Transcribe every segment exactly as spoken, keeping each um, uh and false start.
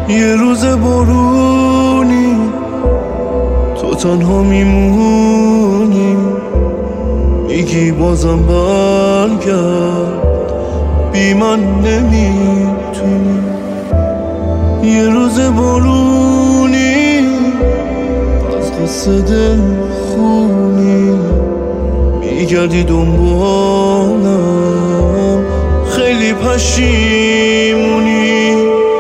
یه روز بارونی تو تنها میمونی، میگی بازم برگرد، بی من نمیتونی. یه روز بارونی از قصه دل خونی، میگردی دنبالم، خیلی پشیمونی.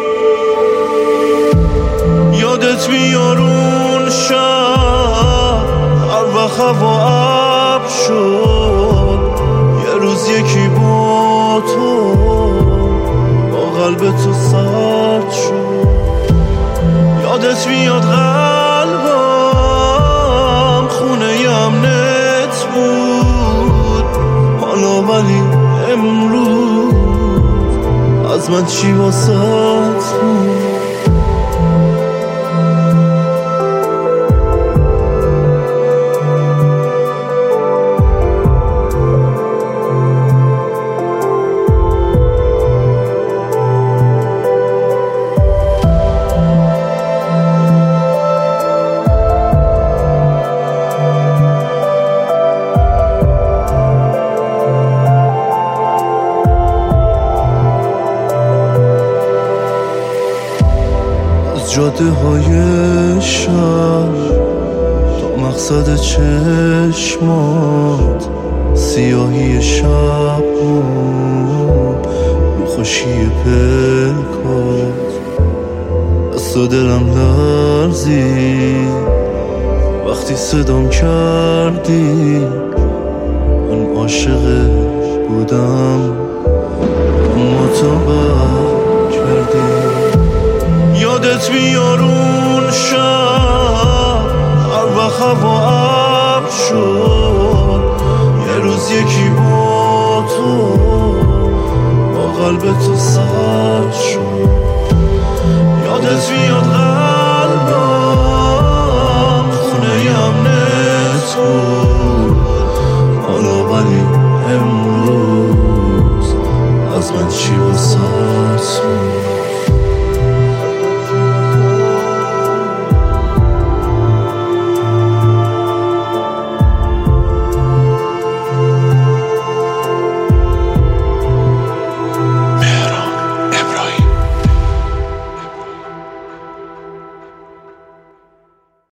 یادت میاد اون شب هر وقت هوا ابر شد، یه روز یکی با تو با قلب تو سرد شد. یادت میاد قلبم خونه امنت بود، حالا ولی امروز از من چی واسط بود؟ جاده های شهر تا مقصد چشمات، سیاهی شب رو خوشی پلکات. دست و دلم لرزی وقتی صدام کردی، من عاشق بودم اما تو بد کردی. یادت میاد اون شب هر وقت هوا ابر شد، یه روز یکی با تو با قلب تو سرد